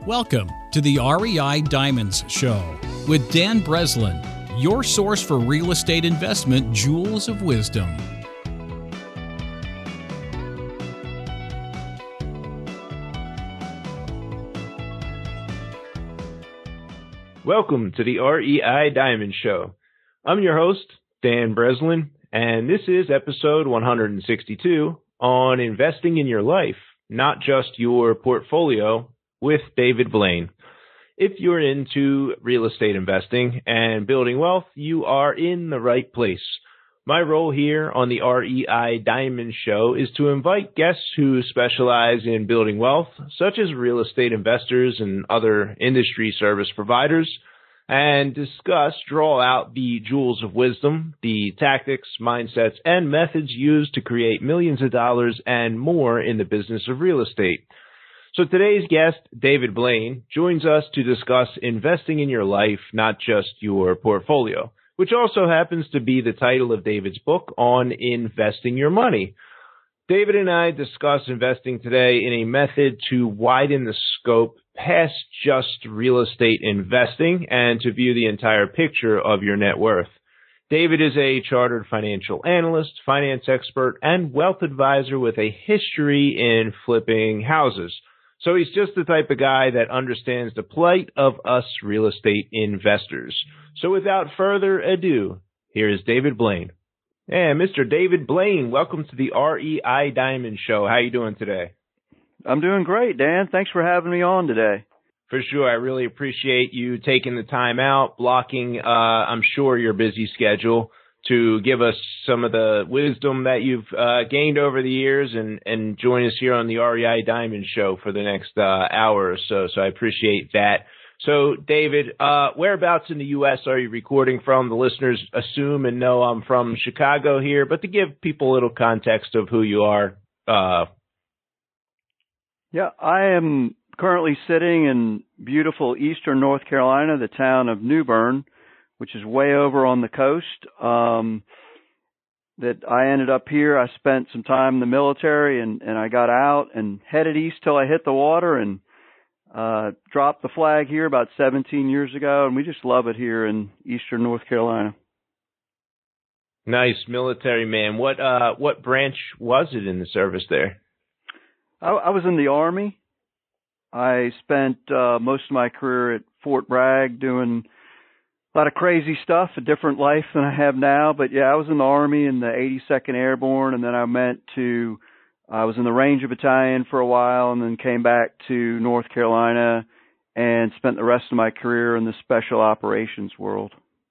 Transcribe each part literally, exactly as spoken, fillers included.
Welcome to the R E I Diamonds Show with Dan Breslin, your source for real estate investment jewels of wisdom. Welcome to the R E I Diamond Show. I'm your host, Dan Breslin, and this is episode one hundred sixty-two on investing in your life, not just your portfolio, with David Blaine. If you're into real estate investing and building wealth, you are in the right place. My role here on the R E I Diamond Show is to invite guests who specialize in building wealth, such as real estate investors and other industry service providers, and discuss, draw out the jewels of wisdom, the tactics, mindsets, and methods used to create millions of dollars and more in the business of real estate. So today's guest, David Blaine, joins us to discuss investing in your life, not just your portfolio, which also happens to be the title of David's book on investing your money. David and I discuss investing today in a method to widen the scope past just real estate investing and to view the entire picture of your net worth. David is a chartered financial analyst, finance expert, and wealth advisor with a history in flipping houses. So he's just the type of guy that understands the plight of us real estate investors. So without further ado, here is David Blaine. And Mister David Blaine, welcome to the R E I Diamond Show. How you doing today? I'm doing great, Dan. Thanks for having me on today. For sure. I really appreciate you taking the time out, blocking, uh, I'm sure, your busy schedule to give us some of the wisdom that you've uh, gained over the years and, and join us here on the R E I Diamond Show for the next uh, hour or so. So I appreciate that. So, David, uh, whereabouts in the U S are you recording from? The listeners assume and know I'm from Chicago here, but to give people a little context of who you are. Uh, yeah, I am currently sitting in beautiful eastern North Carolina, the town of New Bern, which is way over on the coast. Um, that I ended up here. I spent some time in the military and, and I got out and headed east till I hit the water and uh, dropped the flag here about seventeen years ago. And we just love it here in eastern North Carolina. Nice, military man. What uh, what branch was it in the service there? I, I was in the Army. I spent uh, most of my career at Fort Bragg doing a lot of crazy stuff, a different life than I have now. But yeah, I was in the Army in the eighty-second Airborne, and then I went to, I was in the Ranger Battalion for a while, and then came back to North Carolina and spent the rest of my career in the Special Operations world.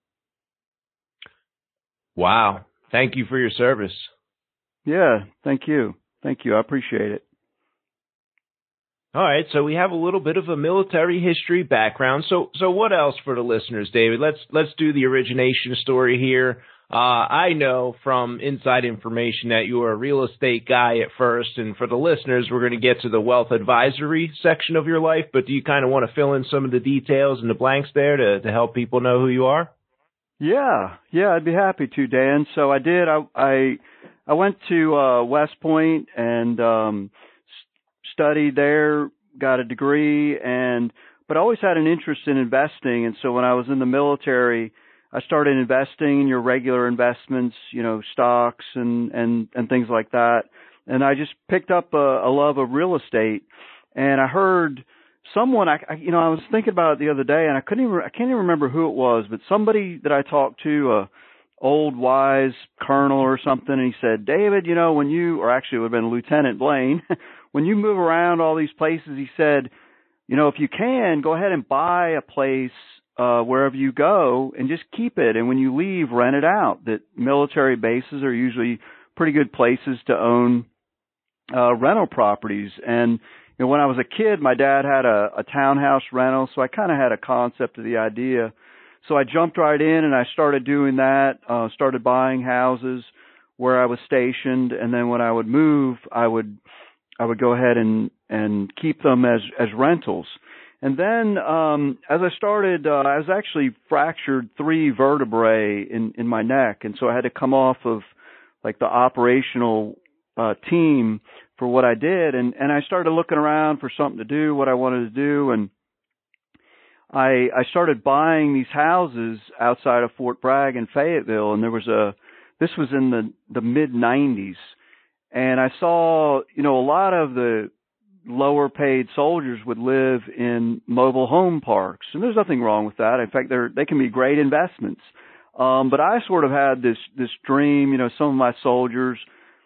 Wow. Thank you for your service. Yeah, thank you. Thank you. I appreciate it. All right, so we have a little bit of a military history background. So, so what else for the listeners, David? Let's let's do the origination story here. Uh, I know from inside information that you were a real estate guy at first, and for the listeners, we're going to get to the wealth advisory section of your life. But do you kind of want to fill in some of the details and the blanks there to to help people know who you are? Yeah, yeah, I'd be happy to, Dan. So I did. I I, I went to uh, West Point and um, studied there, got a degree, and but I always had an interest in investing. And so when I was in the military, I started investing in your regular investments, you know, stocks and, and, and things like that. And I just picked up a, a love of real estate. And I heard someone, I, I, you know, I was thinking about it the other day, and I couldn't even, I can't even remember who it was, but somebody that I talked to, a old wise colonel or something, and he said, David, you know, when you, or actually it would have been Lieutenant Blaine, when you move around all these places, he said, you know, if you can, go ahead and buy a place uh, wherever you go and just keep it. And when you leave, rent it out. That military bases are usually pretty good places to own uh, rental properties. And, you know, when I was a kid, my dad had a, a townhouse rental, so I kind of had a concept of the idea. So I jumped right in and I started doing that, uh, started buying houses where I was stationed. And then when I would move, I would I would go ahead and, and keep them as, as rentals. And then, um, as I started, uh, I was actually fractured three vertebrae in, in my neck. And so I had to come off of like the operational, uh, team for what I did. And, and I started looking around for something to do, what I wanted to do. And I, I started buying these houses outside of Fort Bragg in Fayetteville, and there was a, this was in the, the mid nineties. And I saw, you know, a lot of the lower paid soldiers would live in mobile home parks. And there's nothing wrong with that. In fact, they're, they can be great investments. Um, but I sort of had this, this dream, you know, some of my soldiers,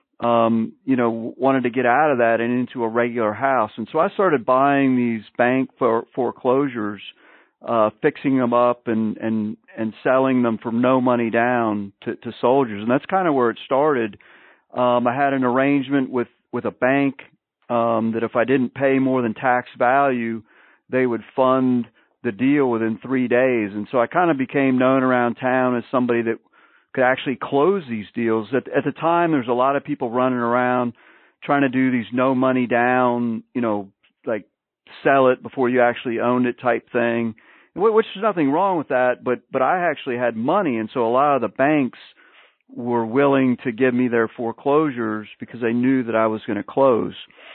um, you know, wanted to get out of that and into a regular house. And so I started buying these bank for, foreclosures, uh, fixing them up and, and, and selling them for no money down to, to soldiers. And that's kind of where it started. Um, I had an arrangement with, with a bank, um, that if I didn't pay more than tax value, they would fund the deal within three days. And so I kind of became known around town as somebody that could actually close these deals. At, at the time, there's a lot of people running around trying to do these no money down, you know, like sell it before you actually owned it type thing, which is nothing wrong with that. But, but I actually had money. And so a lot of the banks were willing to give me their foreclosures because they knew that I was going to close.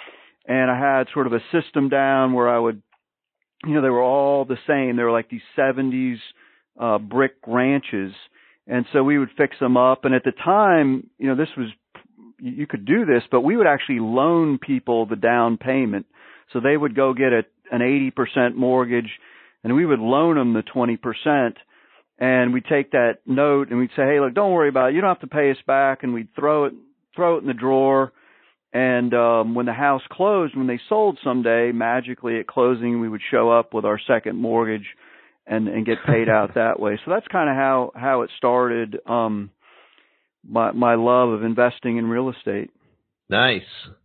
And I had sort of a system down where I would, you know, they were all the same. They were like these seventies uh, brick ranches. And so we would fix them up. And at the time, you know, this was, you could do this, but we would actually loan people the down payment. So they would go get a, an eighty percent mortgage and we would loan them the twenty percent. And we'd take that note and we'd say, hey, look, don't worry about it. You don't have to pay us back. And we'd throw it, throw it in the drawer. And um, when the house closed, when they sold someday, magically at closing, we would show up with our second mortgage and, and get paid out that way. So that's kind of how, how it started, um, my, my love of investing in real estate. Nice.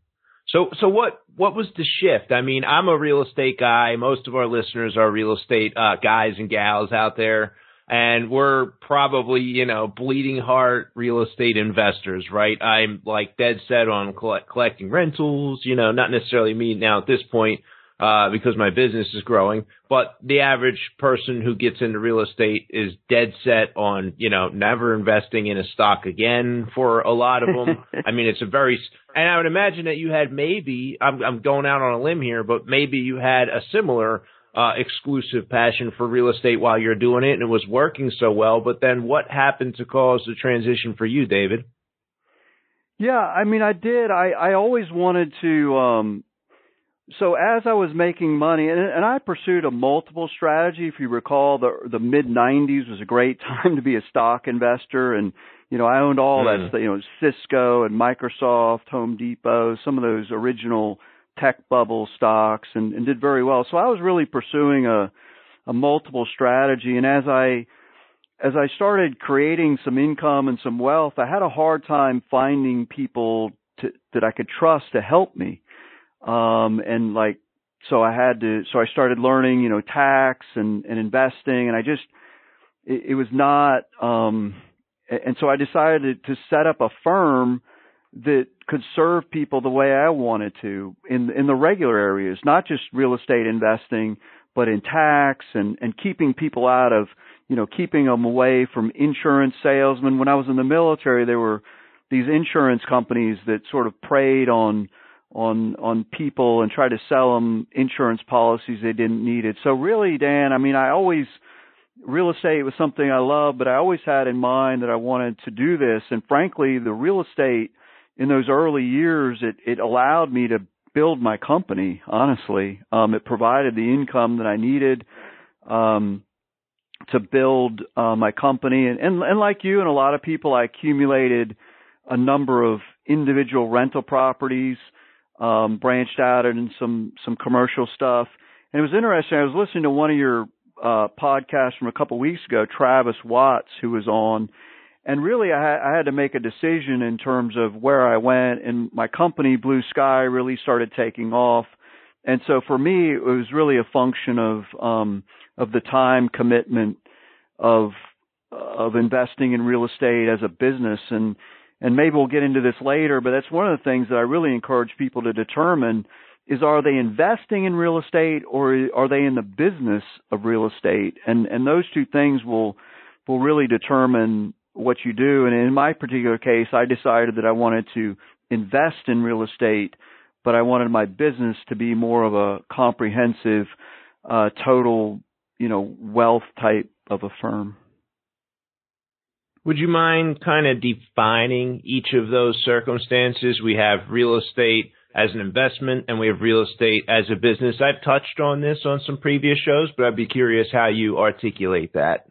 So, so what, what was the shift? I mean, I'm a real estate guy. Most of our listeners are real estate uh, guys and gals out there. And we're probably, you know, bleeding heart real estate investors, right? I'm like dead set on collect, collecting rentals, you know, not necessarily me now at this point, uh, because my business is growing, but the average person who gets into real estate is dead set on, you know, never investing in a stock again for a lot of them. I mean, it's a very, and I would imagine that you had maybe, I'm, I'm going out on a limb here, but maybe you had a similar Uh, exclusive passion for real estate while you're doing it and it was working so well. But then what happened to cause the transition for you, David? Yeah, I mean, I did. I, I always wanted to, um, so as I was making money, and, and I pursued a multiple strategy. If you recall, the, the mid nineties was a great time to be a stock investor. And, you know, I owned all mm. that stuff, you know, Cisco and Microsoft, Home Depot, some of those original tech bubble stocks and, and did very well. So I was really pursuing a, a multiple strategy. And as I, as I started creating some income and some wealth, I had a hard time finding people to, that I could trust to help me. Um, and like, so I had to, so I started learning, you know, tax and, and investing. And I just, it, it was not, um, and so I decided to set up a firm that could serve people the way I wanted to in in the regular areas, not just real estate investing, but in tax and, and keeping people out of, you know, keeping them away from insurance salesmen. When I was in the military, there were these insurance companies that sort of preyed on on on people and tried to sell them insurance policies they didn't need it. So really, Dan, I mean, I always, real estate was something I loved, but I always had in mind that I wanted to do this. And frankly, the real estate in those early years, it, it allowed me to build my company, honestly. Um, it provided the income that I needed um, to build uh, my company. And, and, and like you and a lot of people, I accumulated a number of individual rental properties, um, branched out into some, some commercial stuff. And it was interesting. I was listening to one of your uh, podcasts from a couple of weeks ago, Travis Watts, who was on. And really, I, I had to make a decision in terms of where I went, and my company, Blue Sky, really started taking off. And so for me, it was really a function of um, of the time commitment of of investing in real estate as a business. And and maybe we'll get into this later, but that's one of the things that I really encourage people to determine is, are they investing in real estate or are they in the business of real estate? And and those two things will will really determine what you do. And in my particular case, I decided that I wanted to invest in real estate, but I wanted my business to be more of a comprehensive, uh, total, you know, wealth type of a firm. Would you mind kind of defining each of those circumstances? We have real estate as an investment and we have real estate as a business. I've touched on this on some previous shows, but I'd be curious how you articulate that.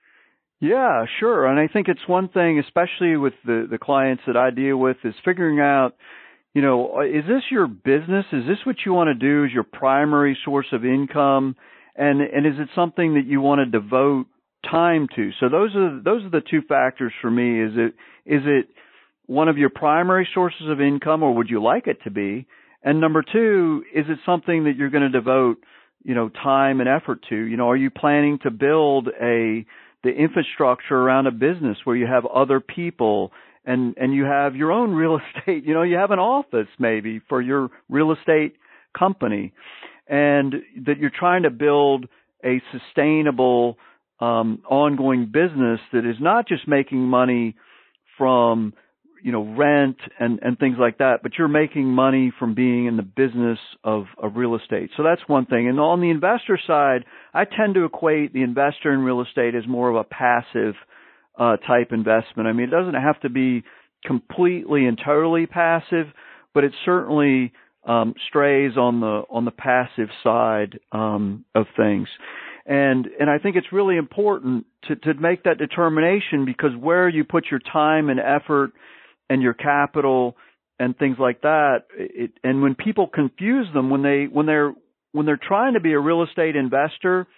Yeah, sure. And I think it's one thing, especially with the, the clients that I deal with, is figuring out, you know, is this your business? Is this what you want to do as your primary source of income? And, and is it something that you want to devote time to? So those are, those are the two factors for me. Is it, is it one of your primary sources of income, or would you like it to be? And number two, is it something that you're going to devote, you know, time and effort to? You know, are you planning to build a, the infrastructure around a business where you have other people and, and you have your own real estate, you know, you have an office maybe for your real estate company, and that you're trying to build a sustainable, um, ongoing business that is not just making money from, you know, rent and, and things like that, but you're making money from being in the business of, of real estate. So that's one thing. And on the investor side, I tend to equate the investor in real estate as more of a passive uh, type investment. I mean, it doesn't have to be completely and totally passive, but it certainly um, strays on the on the passive side um, of things. And and I think it's really important to, to make that determination, because where you put your time and effort and your capital and things like that, it, and when people confuse them, when they when they're when they're trying to be a real estate investor,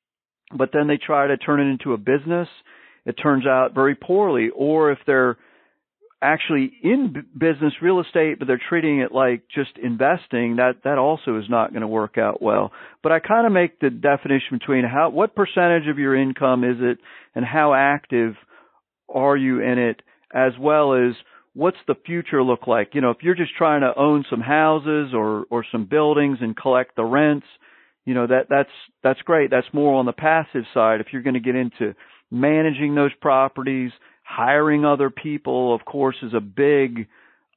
but then they try to turn it into a business, it turns out very poorly. Or if they're actually in business real estate, but they're treating it like just investing, that that also is not going to work out well. But I kind of make the definition between how what percentage of your income is it, and how active are you in it, as well as what's the future look like? You know, if you're just trying to own some houses or, or some buildings and collect the rents, you know, that, that's, that's great. That's more on the passive side. If you're going to get into managing those properties, hiring other people, of course, is a big,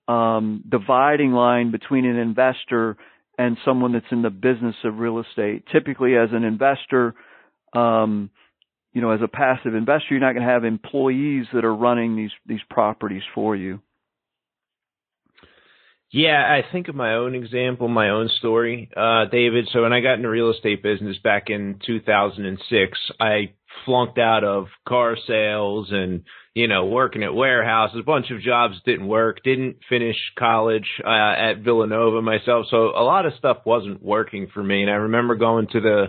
um, dividing line between an investor and someone that's in the business of real estate. Typically, as an investor, um, you know, as a passive investor, you're not going to have employees that are running these, these properties for you. Yeah, I think of my own example, my own story, uh, David. So when I got into real estate business back in two thousand six, I flunked out of car sales and, you know, working at warehouses. A bunch of jobs didn't work, didn't finish college uh, at Villanova myself. So a lot of stuff wasn't working for me. And I remember going to the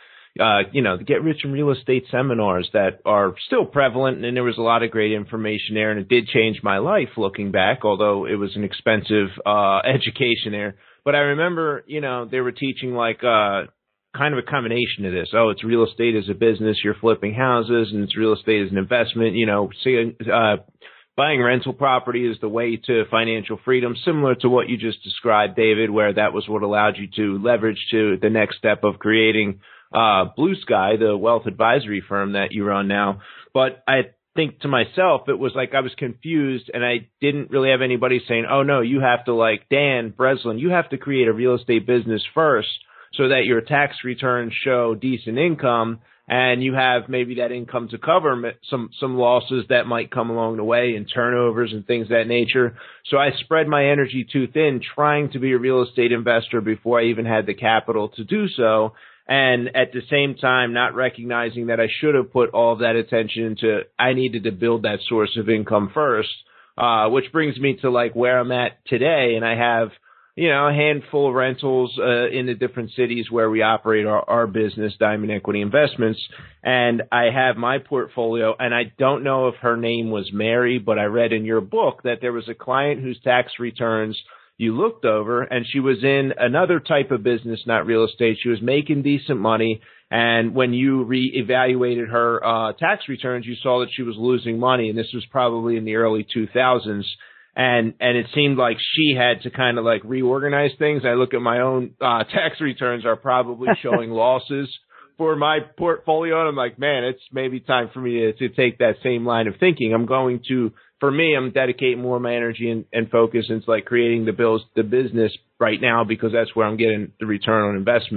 Uh, you know, the Get Rich in Real Estate seminars that are still prevalent, and there was a lot of great information there, and it did change my life looking back, although it was an expensive uh, education there. But I remember, you know, they were teaching like uh, kind of a combination of this. Oh, it's real estate as a business, you're flipping houses, and it's real estate as an investment. You know, see, uh, buying rental property is the way to financial freedom, similar to what you just described, David, where that was what allowed you to leverage to the next step of creating Uh, Blue Sky, the wealth advisory firm that you run now. But I think to myself, it was like I was confused, and I didn't really have anybody saying, oh, no, you have to, like, Dan Breslin, you have to create a real estate business first so that your tax returns show decent income, and you have maybe that income to cover some, some losses that might come along the way and turnovers and things of that nature. So I spread my energy too thin trying to be a real estate investor before I even had the capital to do so. And at the same time, not recognizing that I should have put all of that attention into, I needed to build that source of income first, uh, which brings me to like where I'm at today. And I have, you know, a handful of rentals uh, in the different cities where we operate our, our business, Diamond Equity Investments. And I have my portfolio, and I don't know if her name was Mary, but I read in your book that there was a client whose tax returns you looked over, and she was in another type of business, not real estate. She was making decent money, and when you reevaluated her uh, tax returns, you saw that she was losing money, and this was probably in the early two thousands. And and it seemed like she had to kind of like reorganize things. I look at my own uh, tax returns are probably showing losses for my portfolio, and I'm like, man, it's maybe time for me to, to take that same line of thinking. I'm going to, for me, I'm dedicating more of my energy and, and focus into like creating the bills, the business right now, because that's where I'm getting the return on investment.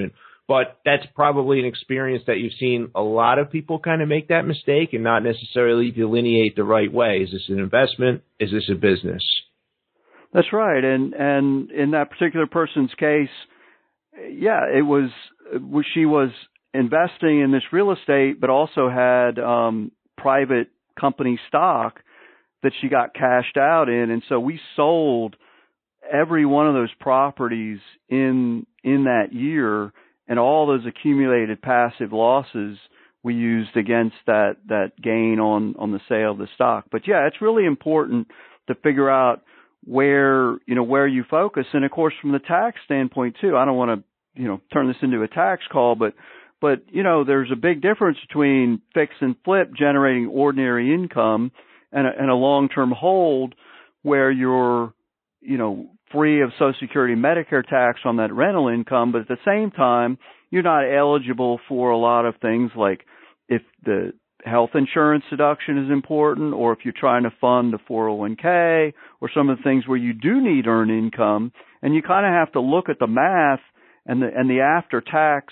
But that's probably an experience that you've seen a lot of people kind of make that mistake and not necessarily delineate the right way. Is this an investment? Is this a business? That's right. And, and in that particular person's case, yeah, it was, she was investing in this real estate, but also had, um, private company stock that she got cashed out in. And so we sold every one of those properties in, in that year, and all those accumulated passive losses we used against that, that gain on, on the sale of the stock. But yeah, it's really important to figure out where, you know, where you focus. And of course, from the tax standpoint too, I don't want to, you know, turn this into a tax call, but, but, you know, there's a big difference between fix and flip generating ordinary income and a, and a long-term hold where you're, you know, free of Social Security, Medicare tax on that rental income, but at the same time, you're not eligible for a lot of things like if the health insurance deduction is important, or if you're trying to fund a four oh one k, or some of the things where you do need earned income, and you kind of have to look at the math and the and the after-tax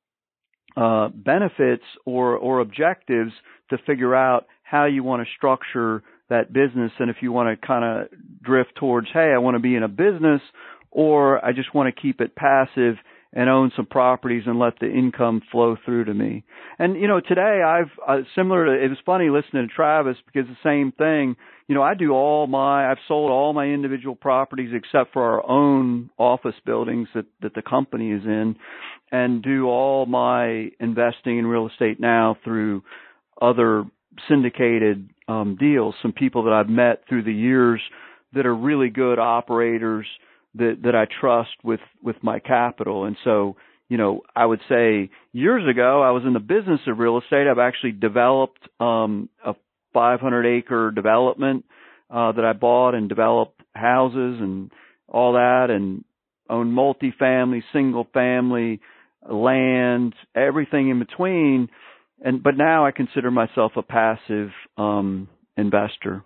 uh, benefits or or objectives to figure out how you want to structure that business. And if you want to kind of drift towards, hey, I want to be in a business, or I just want to keep it passive and own some properties and let the income flow through to me. And, you know, today I've, uh, similar to, it was funny listening to Travis because the same thing, you know, I do all my, I've sold all my individual properties except for our own office buildings that, that the company is in, and do all my investing in real estate now through other syndicated um, deals, some people that I've met through the years that are really good operators that, that I trust with, with my capital. And so, you know, I would say years ago, I was in the business of real estate. I've actually developed um, a five hundred acre development uh, that I bought and developed houses and all that, and owned multifamily, single family, land, everything in between. And, but now I consider myself a passive, um, investor.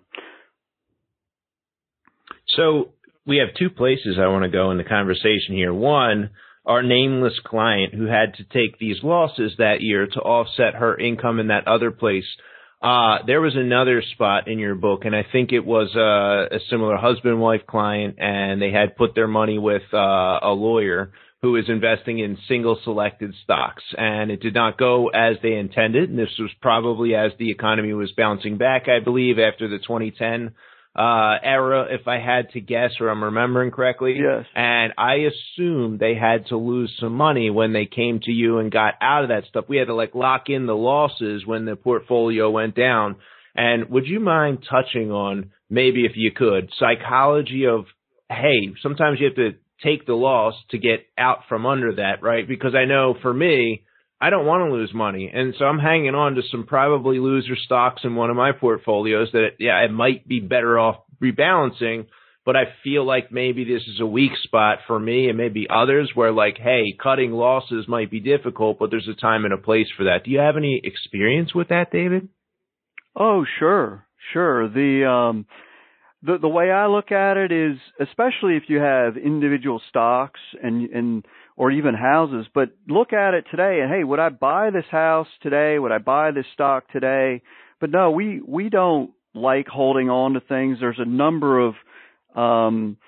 So we have two places I want to go in the conversation here. One, our nameless client who had to take these losses that year to offset her income in that other place. Uh, there was another spot in your book, and I think it was uh, a similar husband-wife client, and they had put their money with uh, a lawyer who is investing in single selected stocks, and it did not go as they intended. And this was probably as the economy was bouncing back, I believe, after the twenty ten uh, era, if I had to guess, or I'm remembering correctly. Yes. And I assume they had to lose some money when they came to you and got out of that stuff. We had to like lock in the losses when the portfolio went down. And would you mind touching on, maybe if you could, psychology of, hey, sometimes you have to take the loss to get out from under that, right? Because I know for me, I don't want to lose money. And so I'm hanging on to some probably loser stocks in one of my portfolios that, yeah, it might be better off rebalancing, but I feel like maybe this is a weak spot for me and maybe others where like, hey, cutting losses might be difficult, but there's a time and a place for that. Do you have any experience with that, David? Oh, sure. Sure. The, um, The, the way I look at it is, especially if you have individual stocks and, and, or even houses, but look at it today and, hey, would I buy this house today? Would I buy this stock today? But no, we, we don't like holding on to things. There's a number of, um,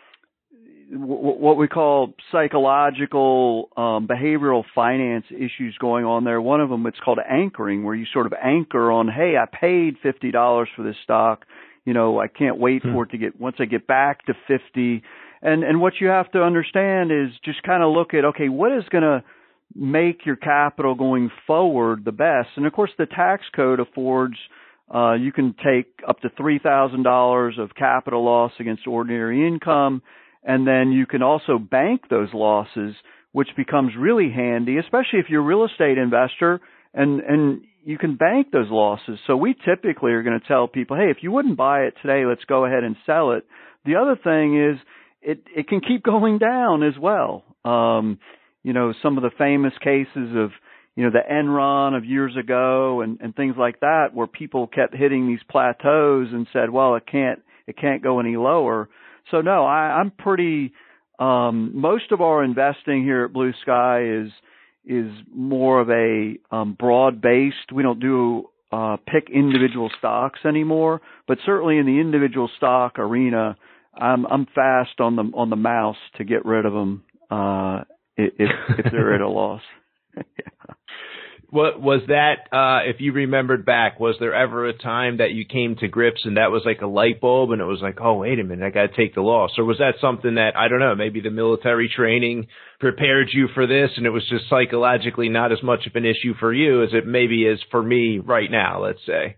w- what we call psychological, um, behavioral finance issues going on there. One of them, it's called anchoring, where you sort of anchor on, hey, I paid fifty dollars for this stock. You know, I can't wait for it to get, once I get back to fifty. And, and what you have to understand is just kind of look at, okay, what is going to make your capital going forward the best? And of course, the tax code affords, uh, you can take up to three thousand dollars of capital loss against ordinary income. And then you can also bank those losses, which becomes really handy, especially if you're a real estate investor and, and, you can bank those losses. So we typically are going to tell people, hey, if you wouldn't buy it today, let's go ahead and sell it. The other thing is it, it can keep going down as well. Um, you know, some of the famous cases of, you know, the Enron of years ago and, and things like that, where people kept hitting these plateaus and said, well, it can't, it can't go any lower. So no, I, I'm pretty, um, most of our investing here at Blue Sky is, is more of a um, broad-based. We don't do uh, pick individual stocks anymore, but certainly in the individual stock arena, I'm I'm fast on the on the mouse to get rid of them uh, if if they're at a loss. Yeah. What was that, uh, if you remembered back, was there ever a time that you came to grips and that was like a light bulb and it was like, oh, wait a minute, I got to take the loss? Or was that something that, I don't know, maybe the military training prepared you for this and it was just psychologically not as much of an issue for you as it maybe is for me right now, let's say?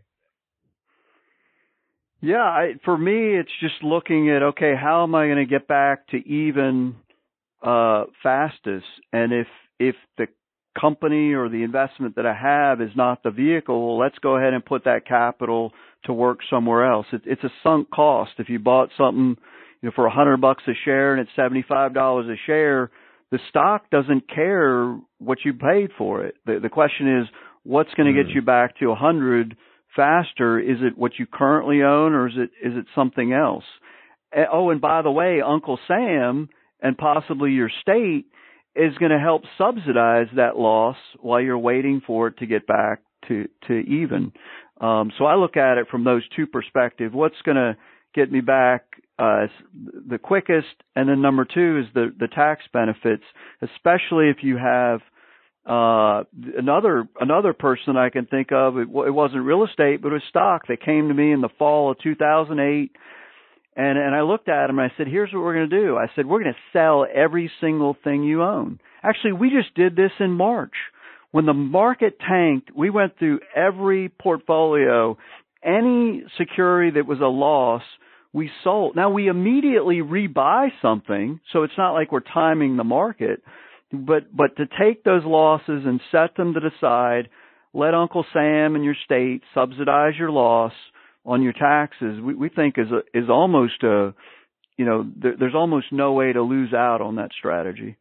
Yeah, I, for me, it's just looking at, okay, how am I going to get back to even uh, fastest? And if if the company or the investment that I have is not the vehicle, well, let's go ahead and put that capital to work somewhere else. It, it's a sunk cost. If you bought something, you know, for a hundred bucks a share and it's seventy-five dollars a share, the stock doesn't care what you paid for it. The, the question is, what's going to mm. get you back to a hundred faster? Is it what you currently own, or is it is it something else? Oh, and by the way, Uncle Sam and possibly your state is going to help subsidize that loss while you're waiting for it to get back to, to even. Um, so I look at it from those two perspectives. What's going to get me back uh, the quickest? And then number two is the, the tax benefits, especially if you have uh, another another person I can think of. It, it wasn't real estate, but it was stock that came to me in the fall of two thousand eight. And and I looked at him and I said, here's what we're going to do. I said, we're going to sell every single thing you own. Actually, we just did this in March. When the market tanked, we went through every portfolio. Any security that was a loss, we sold. Now, we immediately rebuy something, so it's not like we're timing the market. But but to take those losses and set them to the side, let Uncle Sam and your state subsidize your loss on your taxes, we, we think is a, is almost a, you know, there, there's almost no way to lose out on that strategy.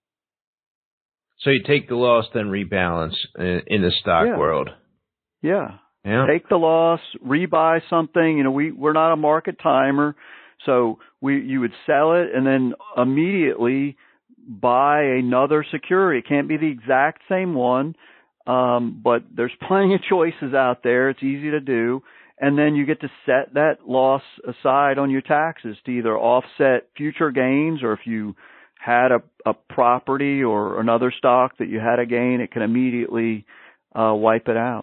So you take the loss, then rebalance in, in the stock yeah. world. Yeah. yeah. Take the loss, rebuy something. You know, we, we're not a market timer. So we, you would sell it and then immediately buy another security. It can't be the exact same one. Um, but there's plenty of choices out there. It's easy to do. And then you get to set that loss aside on your taxes to either offset future gains, or if you had a, a property or another stock that you had a gain, it can immediately uh, wipe it out.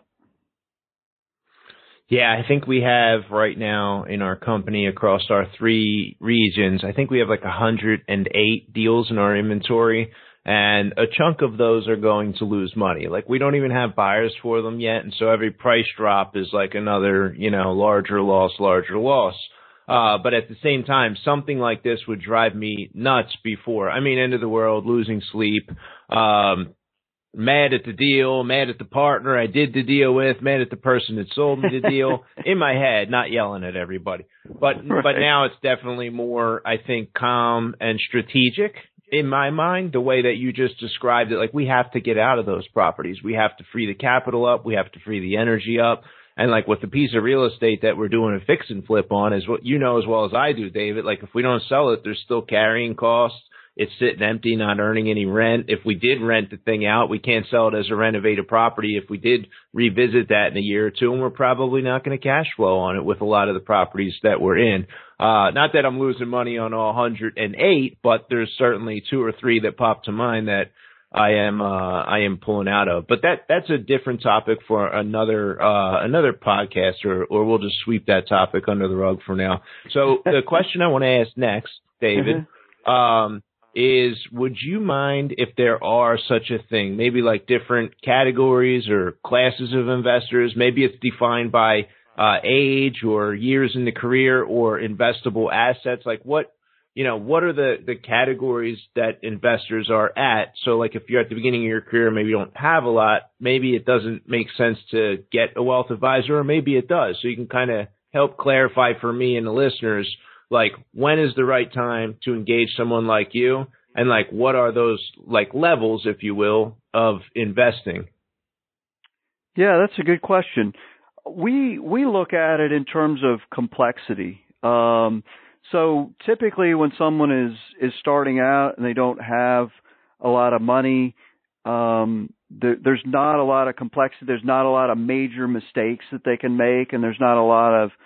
Yeah, I think we have right now in our company across our three regions, I think we have like one hundred eight deals in our inventory. And a chunk of those are going to lose money. Like, we don't even have buyers for them yet. And so every price drop is like another, you know, larger loss, larger loss. Uh, but at the same time, something like this would drive me nuts before. I mean, end of the world, losing sleep, um, mad at the deal, mad at the partner I did the deal with, mad at the person that sold me the deal. In my head, not yelling at everybody. But, right. but now it's definitely more, I think, calm and strategic. In my mind, the way that you just described it, like, we have to get out of those properties. We have to free the capital up. We have to free the energy up. And like with the piece of real estate that we're doing a fix and flip on, is what you know as well as I do, David. Like, if we don't sell it, there's still carrying costs. It's sitting empty, not earning any rent. If we did rent the thing out, we can't sell it as a renovated property. If we did revisit that in a year or two, and we're probably not going to cash flow on it with a lot of the properties that we're in. Uh, not that I'm losing money on all one hundred eight, but there's certainly two or three that pop to mind that I am, uh, I am pulling out of. But that, that's a different topic for another, uh, another podcast, or, or we'll just sweep that topic under the rug for now. So the question I want to ask next, David, um, is, would you mind if there are such a thing, maybe like different categories or classes of investors? Maybe it's defined by uh, age or years in the career or investable assets. Like, what, you know, what are the, the categories that investors are at? So like, if you're at the beginning of your career, maybe you don't have a lot, maybe it doesn't make sense to get a wealth advisor, or maybe it does. So you can kind of help clarify for me and the listeners, like, when is the right time to engage someone like you? And like, what are those like levels, if you will, of investing? Yeah, that's a good question. We, we look at it in terms of complexity. Um, so typically when someone is, is starting out and they don't have a lot of money, Um, there, there's not a lot of complexity. There's not a lot of major mistakes that they can make, and there's not a lot of,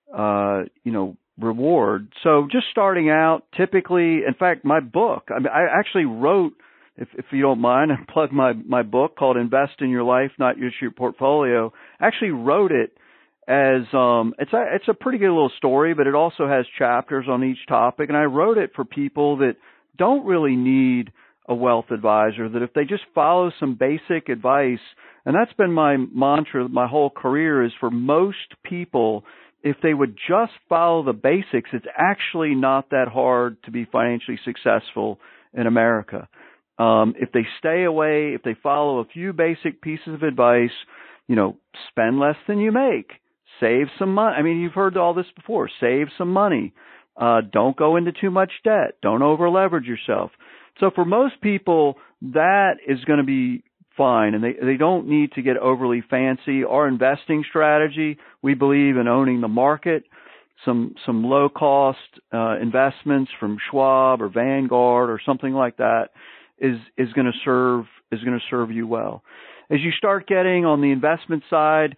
uh, you know, reward. So just starting out, typically, in fact, my book, I mean, I actually wrote, if, if you don't mind, I plug my, my book called Invest in Your Life, Not Just Your Portfolio. I actually wrote it as, um, it's a, it's a pretty good little story, but it also has chapters on each topic. And I wrote it for people that don't really need a wealth advisor, that if they just follow some basic advice, and that's been my mantra my whole career, is for most people, if they would just follow the basics, it's actually not that hard to be financially successful in America. Um, if they stay away, if they follow a few basic pieces of advice, you know, spend less than you make, save some money. I mean, you've heard all this before. Save some money. Uh, don't go into too much debt. Don't over leverage yourself. So for most people, that is going to be fine, and they, they don't need to get overly fancy. Our investing strategy, we believe in owning the market, some some low-cost uh, investments from Schwab or Vanguard or something like that is is going to serve is going to serve you well. As you start getting on the investment side,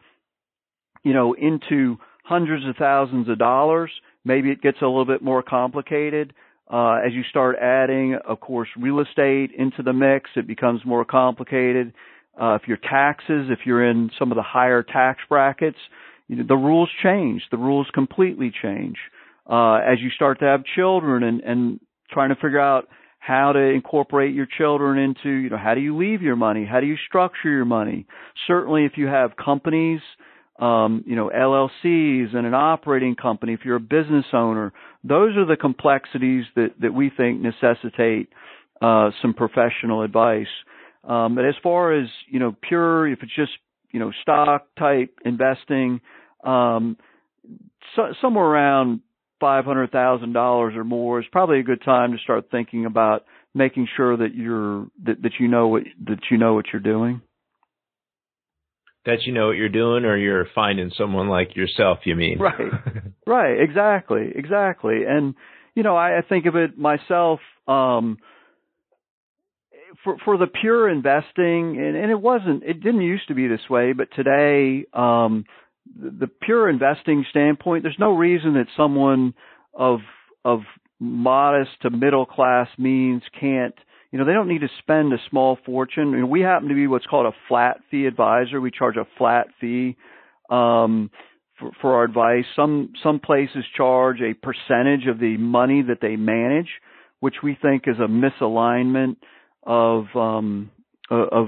you know, into hundreds of thousands of dollars, maybe it gets a little bit more complicated. Uh, as you start adding, of course, real estate into the mix, it becomes more complicated. Uh, if your taxes, if you're in some of the higher tax brackets, you know, the rules change. The rules completely change. Uh, as you start to have children and, and trying to figure out how to incorporate your children into, you know, how do you leave your money? How do you structure your money? Certainly if you have companies, Um, you know, L L Cs and an operating company, if you're a business owner, those are the complexities that, that we think necessitate uh, some professional advice. Um, but as far as, you know, pure, if it's just, you know, stock type investing, um, so, somewhere around five hundred thousand dollars or more is probably a good time to start thinking about making sure that you're, that, that you know what, that you know what you're doing. That you know what you're doing, or you're finding someone like yourself, you mean? Right. Right. Exactly. Exactly. And, you know, I, I think of it myself, um, for, for the pure investing, and, and it wasn't, it didn't used to be this way, but today, um, the, the pure investing standpoint, there's no reason that someone of, of modest to middle class means can't, you know, they don't need to spend a small fortune. I mean, we happen to be what's called a flat fee advisor. We charge a flat fee um, for, for our advice. Some some places charge a percentage of the money that they manage, which we think is a misalignment of um, of,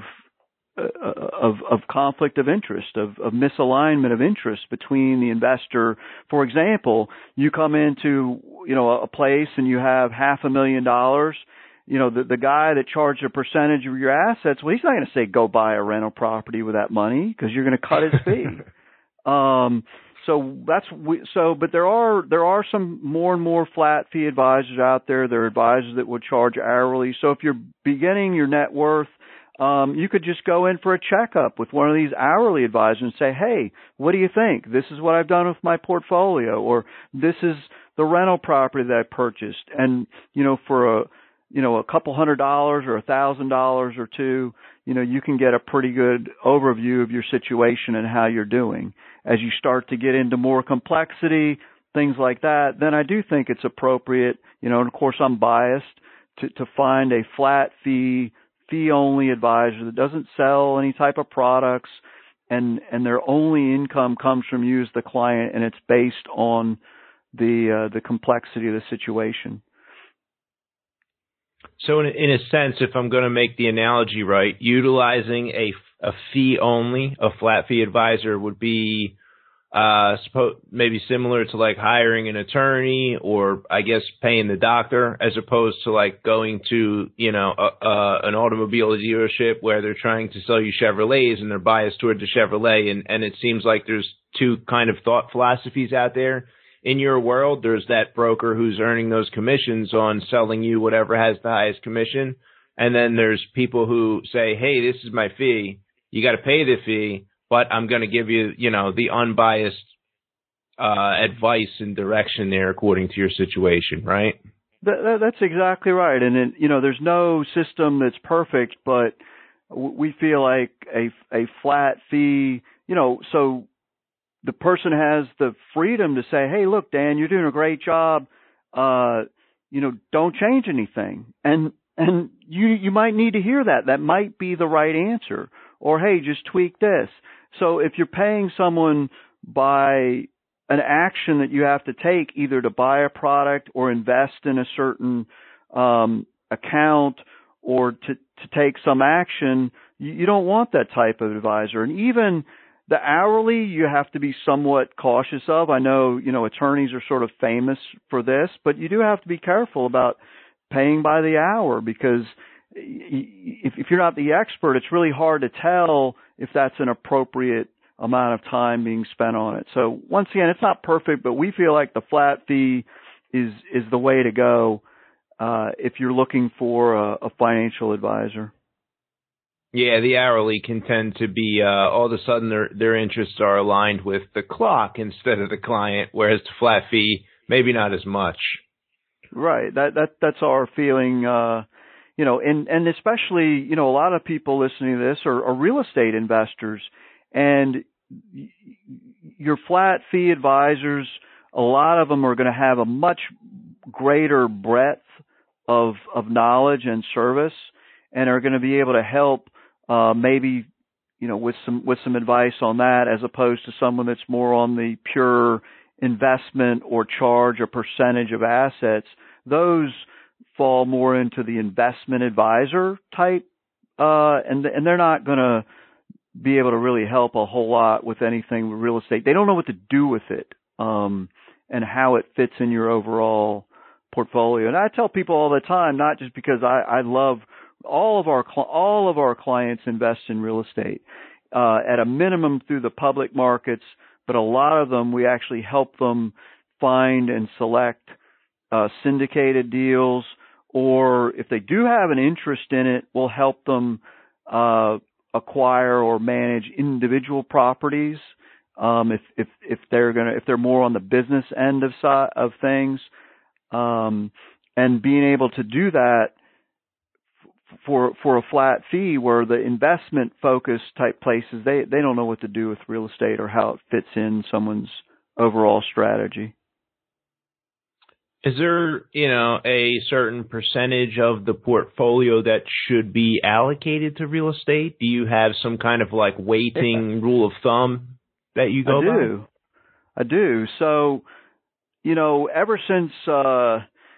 of of conflict of interest, of, of misalignment of interest between the investor. For example, you come into, you know, a place and you have half a million dollars. You know, the, the guy that charged a percentage of your assets, well, he's not going to say go buy a rental property with that money because you're going to cut his fee. um, so that's so, but there are there are some more and more flat fee advisors out there. There are advisors that would charge hourly. So if you're beginning your net worth, um, you could just go in for a checkup with one of these hourly advisors and say, hey, what do you think? This is what I've done with my portfolio, or this is the rental property that I purchased, and you know, for a you know, a couple hundred dollars or a thousand dollars or two, you know, you can get a pretty good overview of your situation and how you're doing. As you start to get into more complexity, things like that, then I do think it's appropriate, you know, and of course I'm biased, to, to find a flat fee, fee only advisor that doesn't sell any type of products, and, and their only income comes from you as the client, and it's based on the, uh, the complexity of the situation. So in, in a sense, if I'm going to make the analogy right, utilizing a, a fee only, a flat fee advisor would be uh, suppo- maybe similar to like hiring an attorney, or I guess paying the doctor, as opposed to like going to, you know, a, a, an automobile dealership where they're trying to sell you Chevrolets and they're biased toward the Chevrolet. And, and it seems like there's two kind of thought philosophies out there. In your world, there's that broker who's earning those commissions on selling you whatever has the highest commission. And then there's people who say, hey, this is my fee. You got to pay the fee, but I'm going to give you, you know, the unbiased uh, advice and direction there according to your situation, right? That, that, that's exactly right. And, it, you know, there's no system that's perfect, but we feel like a, a flat fee, you know, so the person has the freedom to say, hey, look, Dan, you're doing a great job. Uh, you know, don't change anything. And, and you, you might need to hear that. That might be the right answer. Or, hey, just tweak this. So if you're paying someone by an action that you have to take, either to buy a product or invest in a certain um, account or to, to take some action, you, you don't want that type of advisor. And even the hourly, you have to be somewhat cautious of. I know, you know, attorneys are sort of famous for this, but you do have to be careful about paying by the hour, because if, if you're not the expert, it's really hard to tell if that's an appropriate amount of time being spent on it. So once again, it's not perfect, but we feel like the flat fee is is the way to go uh, if you're looking for a, a financial advisor. Yeah, the hourly can tend to be uh, all of a sudden their their interests are aligned with the clock instead of the client, whereas the flat fee maybe not as much. Right. That that that's our feeling. Uh, you know, and and especially, you know, a lot of people listening to this are, are real estate investors. And your flat fee advisors, a lot of them are going to have a much greater breadth of of knowledge and service, and are going to be able to help uh, maybe, you know, with some with some advice on that, as opposed to someone that's more on the pure investment or charge a percentage of assets. Those fall more into the investment advisor type, uh, and and they're not going to be able to really help a whole lot with anything with real estate. They don't know what to do with it, um, and how it fits in your overall portfolio. And I tell people all the time, not just because I, I love all of our all of our clients invest in real estate uh, at a minimum through the public markets, but a lot of them we actually help them find and select uh, syndicated deals, or if they do have an interest in it, we'll help them uh, acquire or manage individual properties. Um, if, if, if they're gonna, if they're more on the business end of si- of things, um, and being able to do that f- for, for a flat fee, where the investment focused type places, they, they don't know what to do with real estate or how it fits in someone's overall strategy. Is there, you know, a certain percentage of the portfolio that should be allocated to real estate? Do you have some kind of like weighting rule of thumb that you go by? I do. I do. So, you know, ever since uh,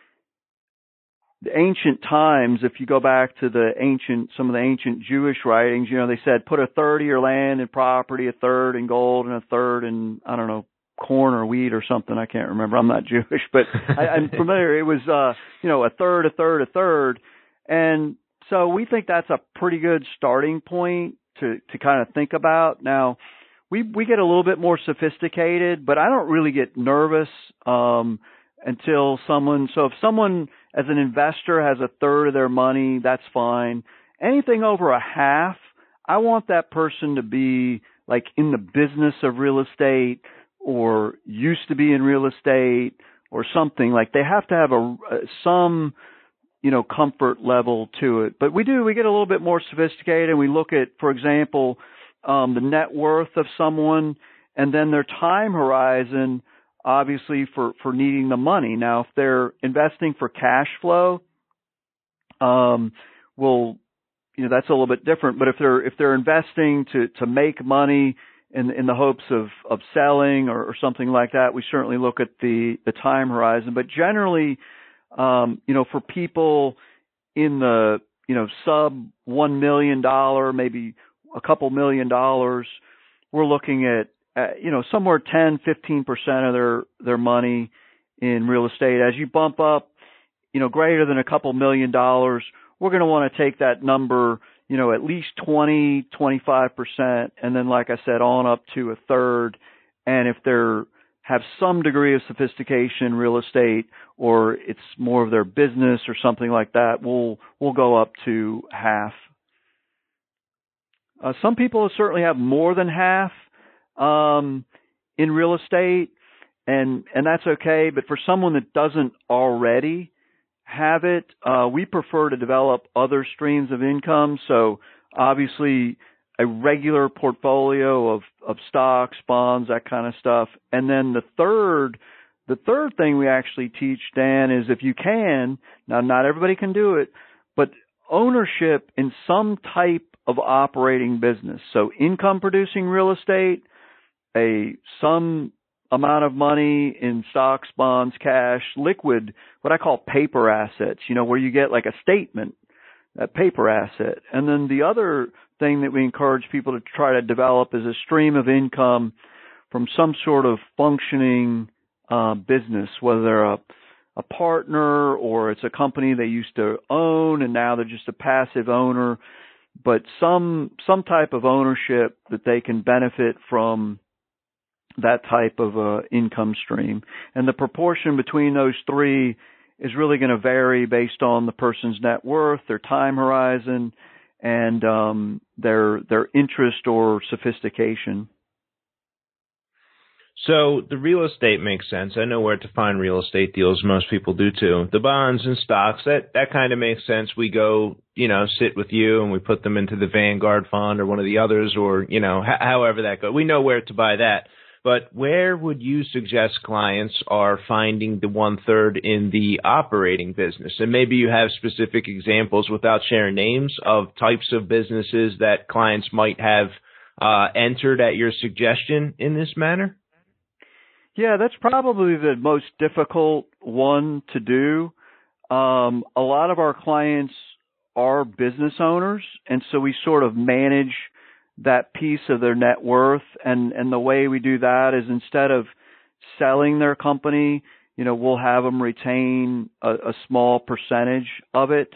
the ancient times, if you go back to the ancient, some of the ancient Jewish writings, you know, they said put a third of your land in property, a third in gold, and a third in, I don't know, corn or wheat or something. I can't remember. I'm not Jewish, but I, I'm familiar. It was, uh, you know, a third, a third, a third. And so we think that's a pretty good starting point to, to kind of think about. Now, we, we get a little bit more sophisticated, but I don't really get nervous, um, until someone, so if someone as an investor has a third of their money, that's fine. Anything over a half, I want that person to be like in the business of real estate, or used to be in real estate, or something. Like they have to have a some, you know, comfort level to it. But we do, we get a little bit more sophisticated, and we look at, for example, um, the net worth of someone, and then their time horizon, obviously for, for needing the money. Now, if they're investing for cash flow, um, well, you know, that's a little bit different. But if they're if they're investing to to make money in in the hopes of of selling or, or something like that, we certainly look at the the time horizon. But generally, um, you know, for people in the, you know, sub one million dollar, maybe a couple million dollars, we're looking at, at you know, somewhere ten, fifteen percent of their their money in real estate. As you bump up, you know, greater than a couple million dollars, we're going to want to take that number, you know, at least twenty, twenty-five percent, and then, like I said, on up to a third. And if they're have some degree of sophistication in real estate, or it's more of their business or something like that, we'll we'll go up to half. Uh, some people certainly have more than half um, in real estate, and and that's okay. But for someone that doesn't already have it, uh, we prefer to develop other streams of income. So obviously a regular portfolio of, of stocks, bonds, that kind of stuff. And then the third, the third thing we actually teach, Dan, is if you can, now not everybody can do it, but ownership in some type of operating business. So income producing real estate, a some amount of money in stocks, bonds, cash, liquid, what I call paper assets, you know, where you get like a statement, a paper asset. And then the other thing that we encourage people to try to develop is a stream of income from some sort of functioning uh, business, whether they're a, a partner or it's a company they used to own and now they're just a passive owner, but some some type of ownership that they can benefit from that type of uh, income stream. And the proportion between those three is really going to vary based on the person's net worth, their time horizon, and um, their their interest or sophistication. So the real estate makes sense. I know where to find real estate deals. Most people do too. The bonds and stocks, that, that kind of makes sense. We go, you know, sit with you and we put them into the Vanguard fund or one of the others or, you know, h- however that goes. We know where to buy that. But where would you suggest clients are finding the one-third in the operating business? And maybe you have specific examples without sharing names of types of businesses that clients might have uh, entered at your suggestion in this manner? Yeah, that's probably the most difficult one to do. Um, a lot of our clients are business owners, and so we sort of manage that piece of their net worth. And, and the way we do that is instead of selling their company, you know, we'll have them retain a, a small percentage of it.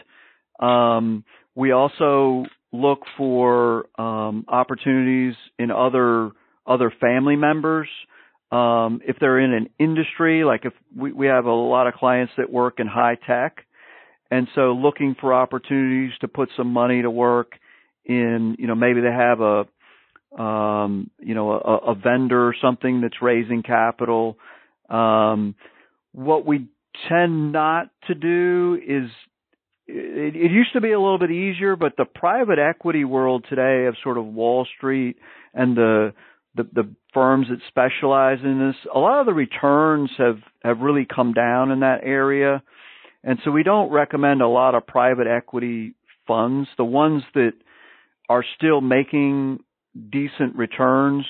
Um, we also look for um, opportunities in other other family members. Um, if they're in an industry, like if we, we have a lot of clients that work in high tech, and so looking for opportunities to put some money to work in, you know, maybe they have a, um, you know, a, a vendor or something that's raising capital. Um, what we tend not to do is, it, it used to be a little bit easier, but the private equity world today of sort of Wall Street and the, the, the firms that specialize in this, a lot of the returns have, have really come down in that area. And so we don't recommend a lot of private equity funds. The ones that are still making decent returns,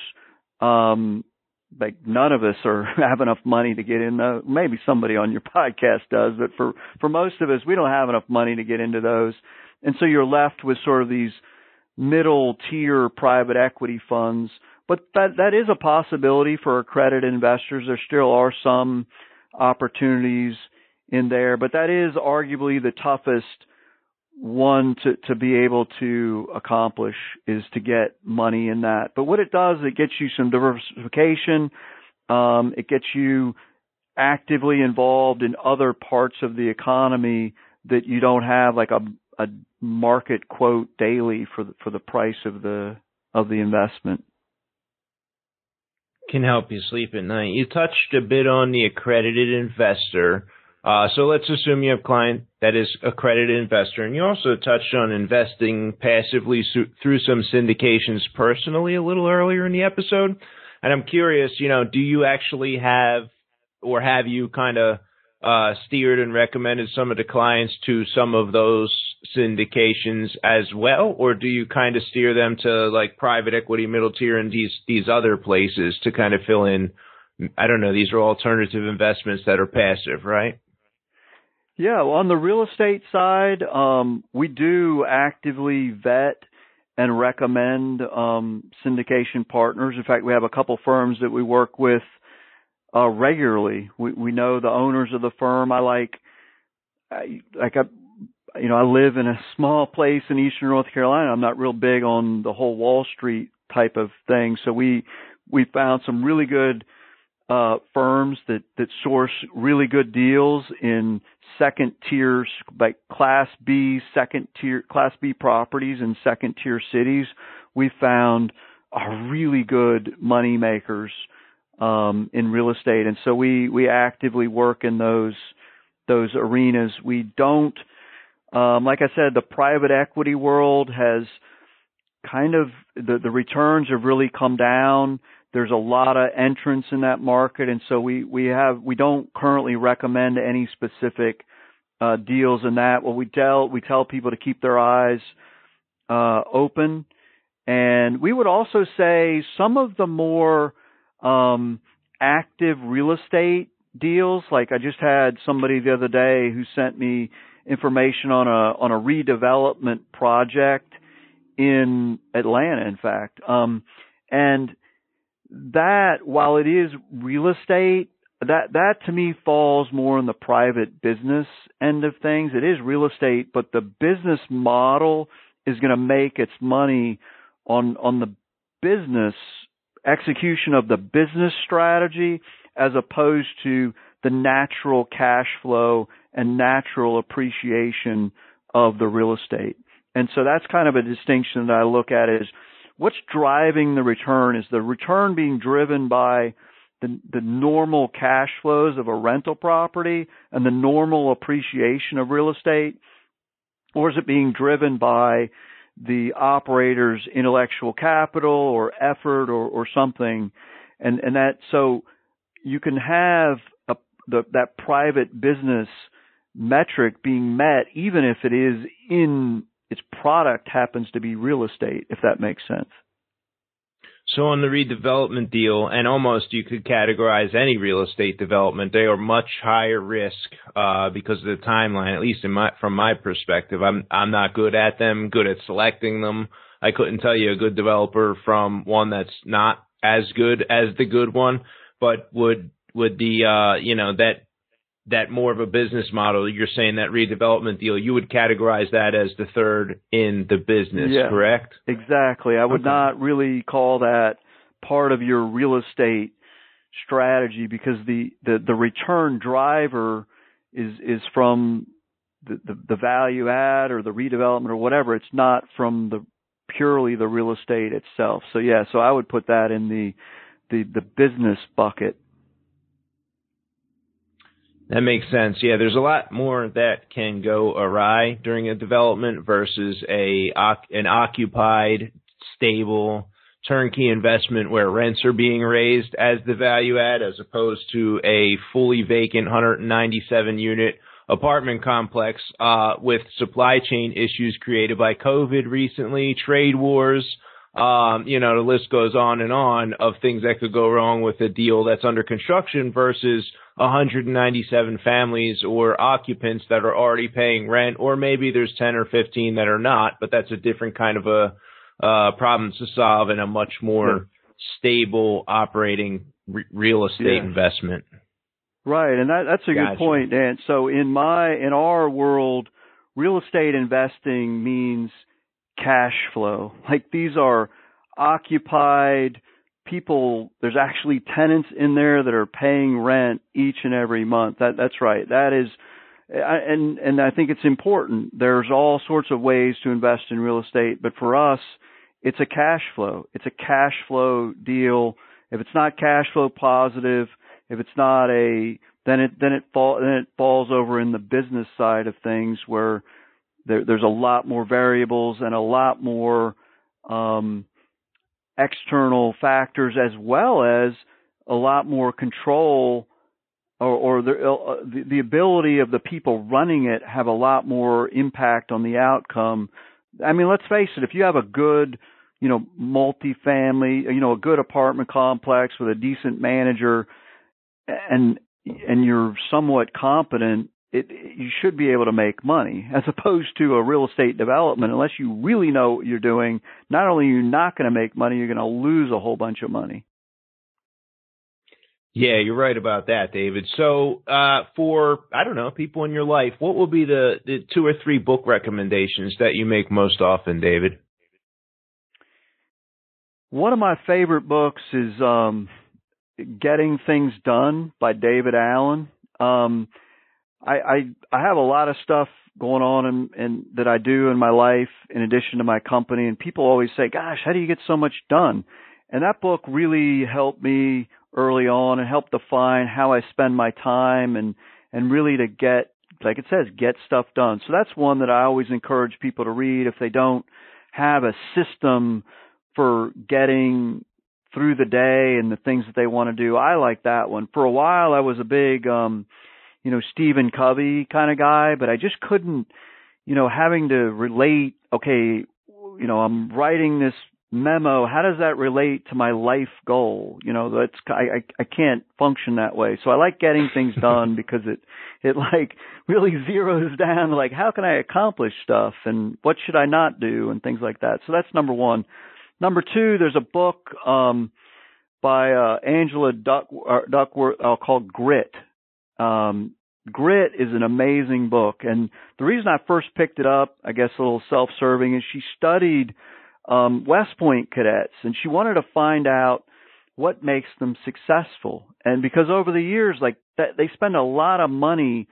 um, like none of us are have enough money to get in those. Maybe somebody on your podcast does, but for, for most of us, we don't have enough money to get into those. And so you're left with sort of these middle tier private equity funds. But that, that is a possibility for accredited investors. There still are some opportunities in there, but that is arguably the toughest one to, to be able to accomplish, is to get money in that. But what it does, it gets you some diversification. Um, it gets you actively involved in other parts of the economy that you don't have like a, a market quote daily for the, for the price of the, of the investment. Can help you sleep at night. You touched a bit on the accredited investor. Uh, so let's assume you have a client that is accredited investor, and you also touched on investing passively su- through some syndications personally a little earlier in the episode. And I'm curious, you know, do you actually have, or have you kind of uh, steered and recommended some of the clients to some of those syndications as well, or do you kind of steer them to like private equity, middle tier, and these these other places to kind of fill in? I don't know. These are alternative investments that are passive, right? Yeah, well, on the real estate side, um, we do actively vet and recommend um, syndication partners. In fact, we have a couple firms that we work with uh, regularly. We, we know the owners of the firm. I like, I, like I, you know, I live in a small place in Eastern North Carolina. I'm not real big on the whole Wall Street type of thing, so we we found some really good Uh, firms that, that source really good deals in second tier, like class B, second tier, class B properties in second tier cities. We found are really good money makers, um, in real estate. And so we, we actively work in those, those arenas. We don't, um, like I said, the private equity world has kind of the, the returns have really come down. There's a lot of entrants in that market, and so we, we have we don't currently recommend any specific uh, deals in that. What we tell we tell people to keep their eyes uh, open, and we would also say some of the more um, active real estate deals. Like I just had somebody the other day who sent me information on a on a redevelopment project in Atlanta, in fact, um, and that, while it is real estate, that, that to me falls more in the private business end of things. It is real estate, but the business model is going to make its money on, on the business execution of the business strategy as opposed to the natural cash flow and natural appreciation of the real estate. And so that's kind of a distinction that I look at is, what's driving the return? Is the return being driven by the, the normal cash flows of a rental property and the normal appreciation of real estate? Or is it being driven by the operator's intellectual capital or effort or, or something? And, and that, so you can have a, the, that private business metric being met even if it is in its product happens to be real estate, if that makes sense. So on the redevelopment deal, and almost you could categorize any real estate development, they are much higher risk uh, because of the timeline. At least in my, from my perspective, I'm I'm not good at them, good at selecting them. I couldn't tell you a good developer from one that's not as good as the good one. But would would the uh, you know that that more of a business model, you're saying that redevelopment deal, you would categorize that as the third in the business, yeah, correct? Exactly. I would okay. not really call that part of your real estate strategy because the, the, the return driver is is from the, the, the value add or the redevelopment or whatever. It's not from the purely the real estate itself. So yeah, so I would put that in the the, the business bucket. That makes sense. Yeah, there's a lot more that can go awry during a development versus a an occupied, stable, turnkey investment where rents are being raised as the value add, as opposed to a fully vacant one hundred ninety-seven unit apartment complex uh, with supply chain issues created by COVID recently, trade wars. Um, you know, the list goes on and on of things that could go wrong with a deal that's under construction versus one hundred ninety-seven families or occupants that are already paying rent, or maybe there's ten or fifteen that are not, but that's a different kind of a uh, problem to solve in a much more yeah. stable operating re- real estate yeah. investment. Right, and that, that's a gotcha. good point, Dan. So in my in our world, real estate investing means cash flow. Like these are occupied people. There's actually tenants in there that are paying rent each and every month. That that's right. That is, and and I think it's important. There's all sorts of ways to invest in real estate, but for us, it's a cash flow. It's a cash flow deal. If it's not cash flow positive, if it's not a, then it then it fall then it falls over in the business side of things where There, there's a lot more variables and a lot more um, external factors, as well as a lot more control, or, or the, uh, the the ability of the people running it have a lot more impact on the outcome. I mean, let's face it: if you have a good, you know, multifamily, you know, a good apartment complex with a decent manager, and and you're somewhat competent, It, you should be able to make money, as opposed to a real estate development. Unless you really know what you're doing, not only are you not going to make money, you're going to lose a whole bunch of money. Yeah, you're right about that, David. So uh, for, I don't know, people in your life, what will be the, the two or three book recommendations that you make most often, David? One of my favorite books is um, Getting Things Done by David Allen. Um I, I I have a lot of stuff going on in, in that I do in my life in addition to my company, and people always say, gosh, how do you get so much done? And that book really helped me early on and helped define how I spend my time and, and really to get, like it says, get stuff done. So that's one that I always encourage people to read if they don't have a system for getting through the day and the things that they want to do. I like that one. For a while, I was a big, um, you know, Stephen Covey kind of guy, but I just couldn't, you know, having to relate, okay, you know, I'm writing this memo. How does that relate to my life goal? You know, that's, I, I, I can't function that way. So I like getting things done because it, it like really zeroes down, like, how can I accomplish stuff and what should I not do and things like that. So that's number one. Number two, there's a book, um, by, uh, Angela Duck, uh, Duckworth, uh, called Grit. Um, Grit is an amazing book. And the reason I first picked it up, I guess a little self-serving, is she studied um, West Point cadets, and she wanted to find out what makes them successful. And because over the years, like that, they spend a lot of money,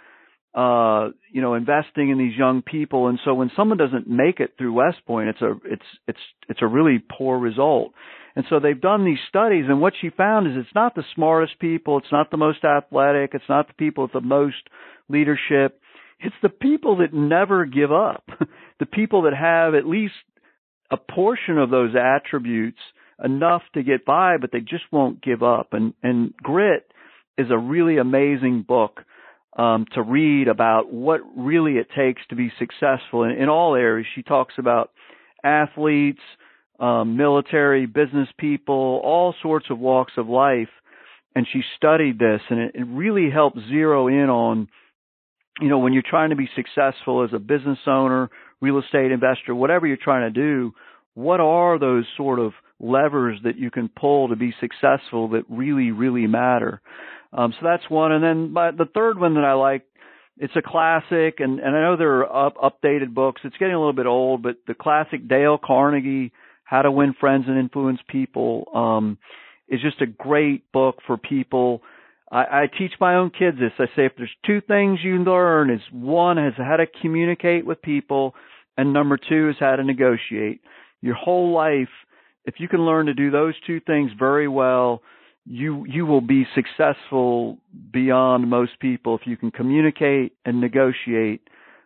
uh, you know, investing in these young people. And so when someone doesn't make it through West Point, it's a, it's, it's, it's a really poor result. And so they've done these studies, and what she found is it's not the smartest people, it's not the most athletic, it's not the people with the most leadership. It's the people that never give up, the people that have at least a portion of those attributes enough to get by, but they just won't give up. And, and Grit is a really amazing book um, to read about what really it takes to be successful in, in all areas. She talks about athletes, um, military, business people, all sorts of walks of life. And she studied this, and it, it really helped zero in on, you know, when you're trying to be successful as a business owner, real estate investor, whatever you're trying to do, what are those sort of levers that you can pull to be successful that really, really matter? Um, so that's one. And then my, the third one that I like, it's a classic, and, and I know there are up, updated books. It's getting a little bit old, but the classic Dale Carnegie, How to Win Friends and Influence People, um, is just a great book for people. I, I teach my own kids this. I say if there's two things you learn, is one is how to communicate with people, and number two is how to negotiate. Your whole life, if you can learn to do those two things very well, you you will be successful beyond most people if you can communicate and negotiate.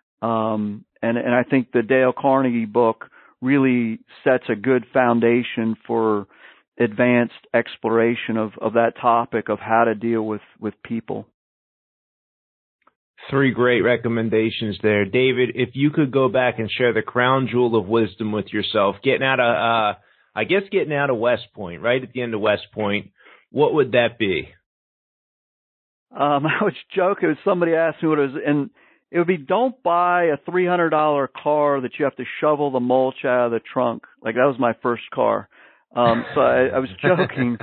Um, and, and I think the Dale Carnegie book really sets a good foundation for advanced exploration of, of that topic of how to deal with, with people. Three great recommendations there. David, if you could go back and share the crown jewel of wisdom with yourself, getting out of, uh, I guess getting out of West Point, right at the end of West Point, what would that be? Um, I was joking. It was somebody asked me what it was, and it would be, don't buy a three hundred dollars car that you have to shovel the mulch out of the trunk. Like, that was my first car. Um, so I, I was joking.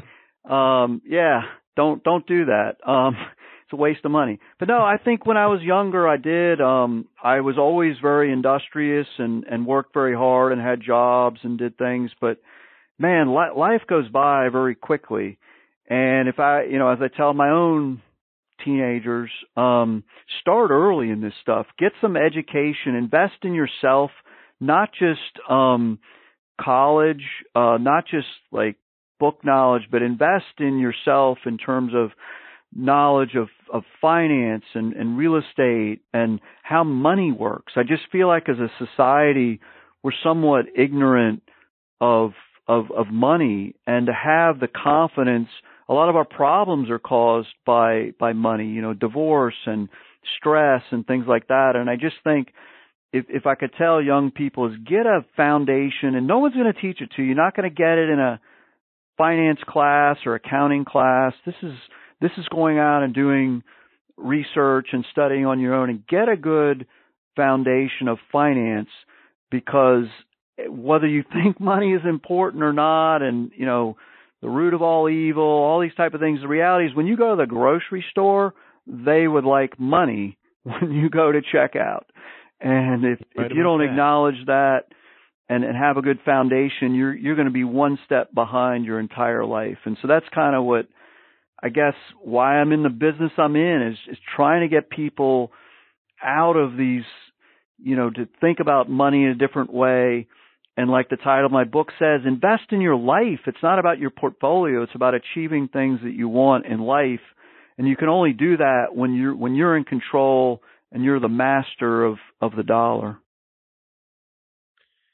Um, yeah, don't, don't do that. Um, it's a waste of money. But no, I think when I was younger, I did, um, I was always very industrious and, and worked very hard and had jobs and did things. But man, li- life goes by very quickly. And if I, you know, as I tell my own teenagers, um, start early in this stuff, get some education, invest in yourself, not just, um, college, uh, not just like book knowledge, but invest in yourself in terms of knowledge of, of finance and, and real estate and how money works. I just feel like as a society, we're somewhat ignorant of, of, of money, and to have the confidence. A lot of our problems are caused by, by money, you know, divorce and stress and things like that. And I just think, If if I could tell young people, is get a foundation, and no one's going to teach it to you. You're not going to get it in a finance class or accounting class. This is this is going out and doing research and studying on your own, and get a good foundation of finance, because whether you think money is important or not, and you know, the root of all evil, all these type of things, the reality is when you go to the grocery store, they would like money when you go to check out. And if, if you don't that. acknowledge that and, and have a good foundation, you're you're going to be one step behind your entire life. And so that's kind of what, I guess, why I'm in the business I'm in, is, is trying to get people out of these, you know, to think about money in a different way. And like the title of my book says, invest in your life. It's not about your portfolio. It's about achieving things that you want in life. And you can only do that when you're when you're in control and you're the master of, of the dollar.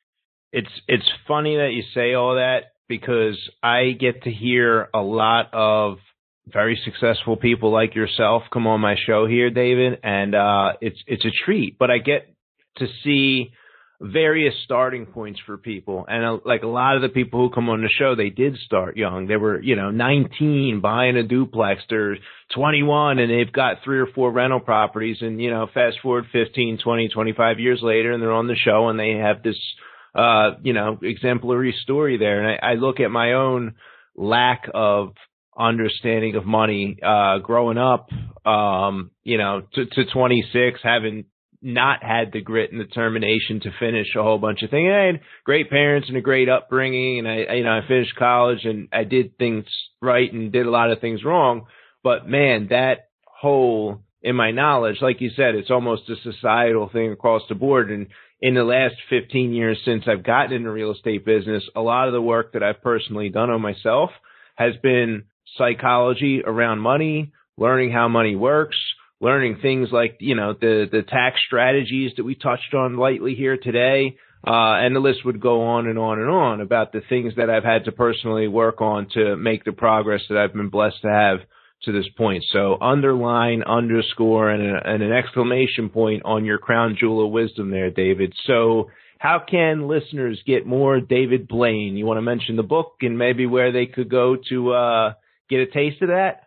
it's it's funny that you say all that, because I get to hear a lot of very successful people like yourself come on my show here, David, and uh, it's it's a treat. But I get to see various starting points for people, and uh, like a lot of the people who come on the show, they did start young. They were, you know, nineteen buying a duplex. They're twenty-one and they've got three or four rental properties, and you know, fast forward fifteen, twenty, twenty-five years later, and they're on the show and they have this, uh, you know, exemplary story there. And I, I look at my own lack of understanding of money, uh, growing up, um, you know, to, to twenty-six, having not had the grit and determination to finish a whole bunch of things. I had great parents and a great upbringing, and I, you know, I finished college and I did things right and did a lot of things wrong. But man, that hole in my knowledge, like you said, it's almost a societal thing across the board. And in the last fifteen years since I've gotten in the real estate business, a lot of the work that I've personally done on myself has been psychology around money, learning how money works, learning things like, you know, the, the tax strategies that we touched on lightly here today. Uh, and the list would go on and on and on about the things that I've had to personally work on to make the progress that I've been blessed to have to this point. So underline, underscore, and, a, and an exclamation point on your crown jewel of wisdom there, David. So how can listeners get more David Blaine? You want to mention the book and maybe where they could go to uh, get a taste of that?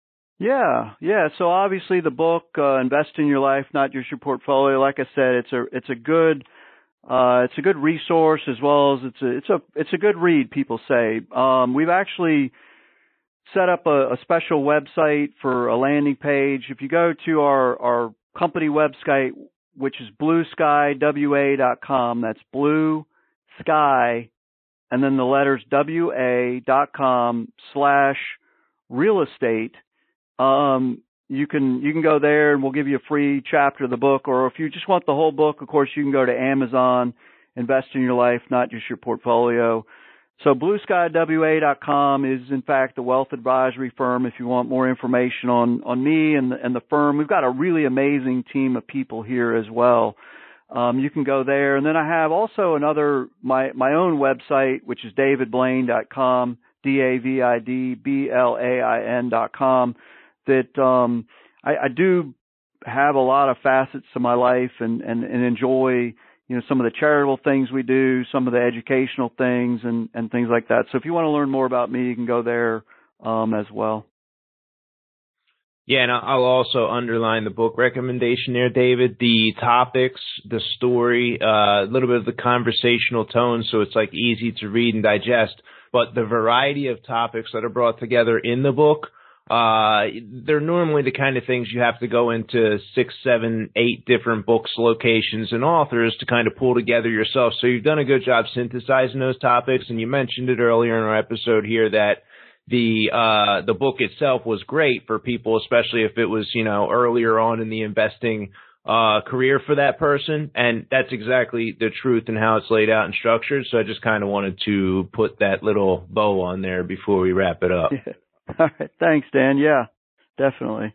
Yeah, yeah. So obviously the book, uh, Invest in Your Life, Not Just Your Portfolio. Like I said, it's a it's a good uh, it's a good resource, as well as it's a it's a it's a good read. People say um, we've actually set up a, a special website for a landing page. If you go to our our company website, which is blue sky w a dot com, that's Blue Sky, and then the letters W A dot com slash real estate. Um, you can, you can go there and we'll give you a free chapter of the book, or if you just want the whole book, of course, you can go to Amazon, Invest in Your Life, Not Just Your Portfolio. So blue sky w a dot com is in fact the wealth advisory firm. If you want more information on, on me and the, and the firm, we've got a really amazing team of people here as well. Um, you can go there. And then I have also another, my, my own website, which is david blaine dot com, D A V I D B L A I N dot com. That um, I, I do have a lot of facets to my life, and, and, and enjoy, you know, some of the charitable things we do, some of the educational things, and, and things like that. So if you want to learn more about me, you can go there um, as well. Yeah, and I'll also underline the book recommendation there, David. The topics, the story, uh, a little bit of the conversational tone, so it's like easy to read and digest. But the variety of topics that are brought together in the book, Uh, they're normally the kind of things you have to go into six, seven, eight different books, locations, and authors to kind of pull together yourself. So you've done a good job synthesizing those topics. And you mentioned it earlier in our episode here that the, uh, the book itself was great for people, especially if it was, you know, earlier on in the investing, uh, career for that person. And that's exactly the truth and how it's laid out and structured. So I just kind of wanted to put that little bow on there before we wrap it up. Yeah. All right. Thanks, Dan. Yeah, definitely.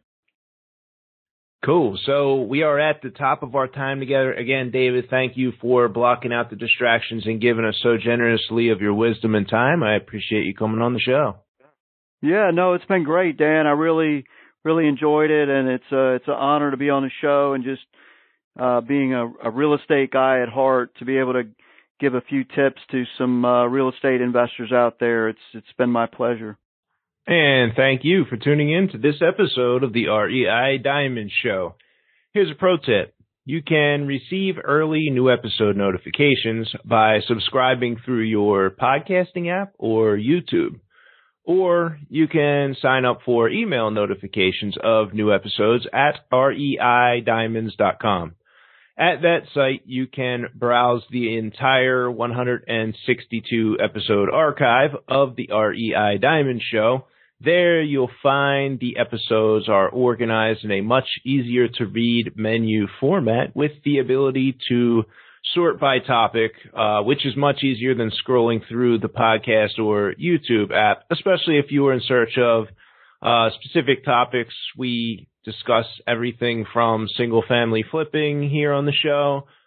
Cool. So we are at the top of our time together. Again, David, thank you for blocking out the distractions and giving us so generously of your wisdom and time. I appreciate you coming on the show. Yeah, no, it's been great, Dan. I really, really enjoyed it, and it's a, it's an honor to be on the show, and just uh, being a, a real estate guy at heart, to be able to give a few tips to some uh, real estate investors out there. It's it's been my pleasure. And thank you for tuning in to this episode of the R E I Diamond Show. Here's a pro tip. You can receive early new episode notifications by subscribing through your podcasting app or YouTube. Or you can sign up for email notifications of new episodes at rei diamonds dot com. At that site, you can browse the entire one hundred sixty-two episode archive of the R E I Diamond Show. There you'll find the episodes are organized in a much easier to read menu format with the ability to sort by topic, uh, which is much easier than scrolling through the podcast or YouTube app, especially if you are in search of uh, specific topics. We discuss everything from single family flipping here on the show,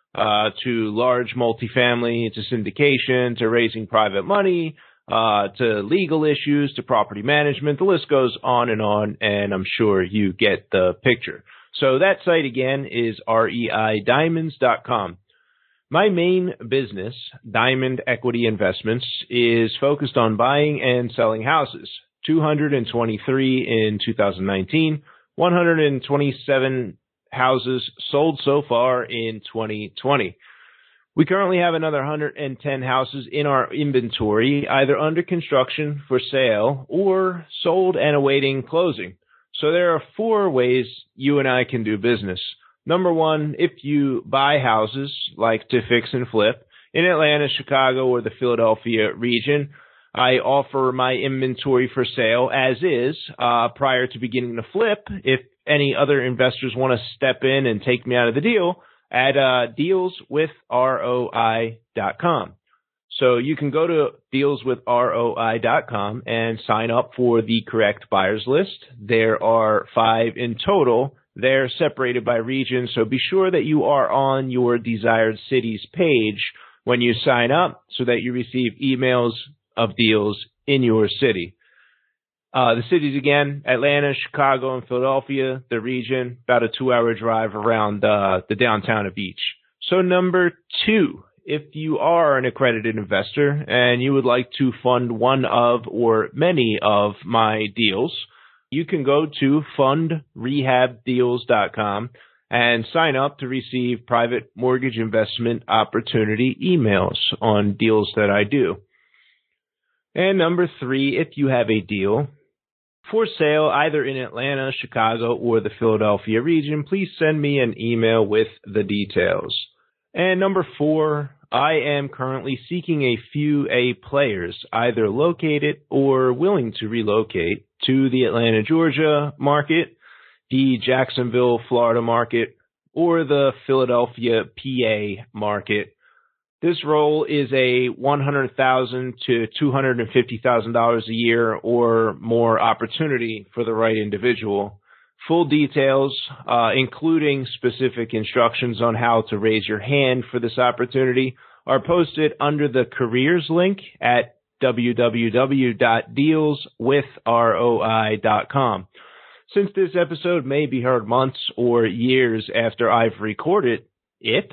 uh, to large multifamily, to syndication, to raising private money, uh, to legal issues, to property management. The list goes on and on, and I'm sure you get the picture. So that site again is R E I diamonds dot com. My main business, Diamond Equity Investments, is focused on buying and selling houses. two hundred twenty-three in two thousand nineteen, one hundred twenty-seven houses sold so far in twenty twenty. We currently have another one hundred ten houses in our inventory, either under construction for sale or sold and awaiting closing. So there are four ways you and I can do business. Number one, if you buy houses, like to fix and flip, in Atlanta, Chicago, or the Philadelphia region, I offer my inventory for sale as is uh, prior to beginning to flip. If any other investors want to step in and take me out of the deal, at uh, deals with R O I dot com. So you can go to deals with R O I dot com and sign up for the correct buyers list. There are five in total. They're separated by region, so be sure that you are on your desired city's page when you sign up so that you receive emails of deals in your city. Uh, the cities again, Atlanta, Chicago, and Philadelphia, the region, about a two-hour drive around uh, the downtown of each. So number two, if you are an accredited investor and you would like to fund one of or many of my deals, you can go to fund rehab deals dot com and sign up to receive private mortgage investment opportunity emails on deals that I do. And number three, if you have a deal for sale either in Atlanta, Chicago, or the Philadelphia region, please send me an email with the details. And number four, I am currently seeking a few A players, either located or willing to relocate to the Atlanta, Georgia market, the Jacksonville, Florida market, or the Philadelphia, P A market. This role is a one hundred thousand dollars to two hundred fifty thousand dollars a year or more opportunity for the right individual. Full details, uh, including specific instructions on how to raise your hand for this opportunity, are posted under the careers link at w w w dot deals with R O I dot com. Since this episode may be heard months or years after I've recorded it,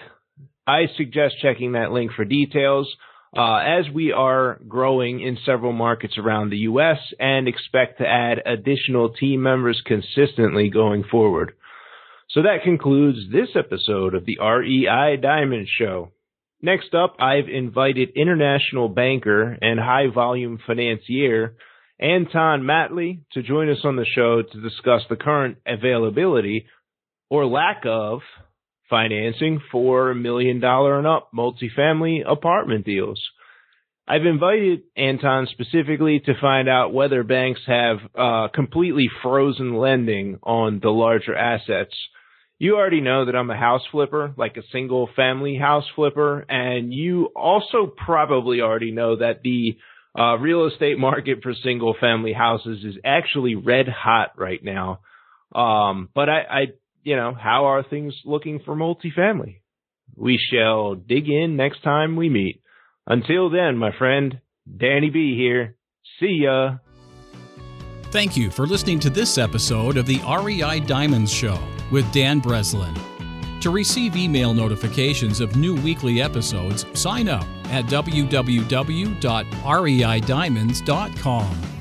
I suggest checking that link for details, uh, as we are growing in several markets around the U S and expect to add additional team members consistently going forward. So that concludes this episode of the R E I Diamond Show. Next up, I've invited international banker and high-volume financier Anton Matley to join us on the show to discuss the current availability or lack of financing for million dollar and up multifamily apartment deals. I've invited Anton specifically to find out whether banks have uh, completely frozen lending on the larger assets. You already know that I'm a house flipper, like a single family house flipper, and you also probably already know that the uh, real estate market for single family houses is actually red hot right now. Um, but I, I You know, how are things looking for multifamily? We shall dig in next time we meet. Until then, my friend, Danny B here. See ya. Thank you for listening to this episode of the R E I Diamonds Show with Dan Breslin. To receive email notifications of new weekly episodes, sign up at w w w dot r e i diamonds dot com.